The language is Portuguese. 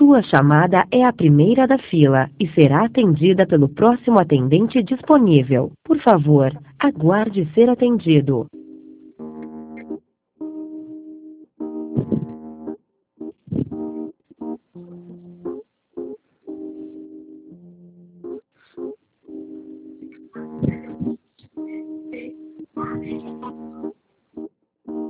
Sua chamada é a primeira da fila e será atendida pelo próximo atendente disponível. Por favor, aguarde ser atendido.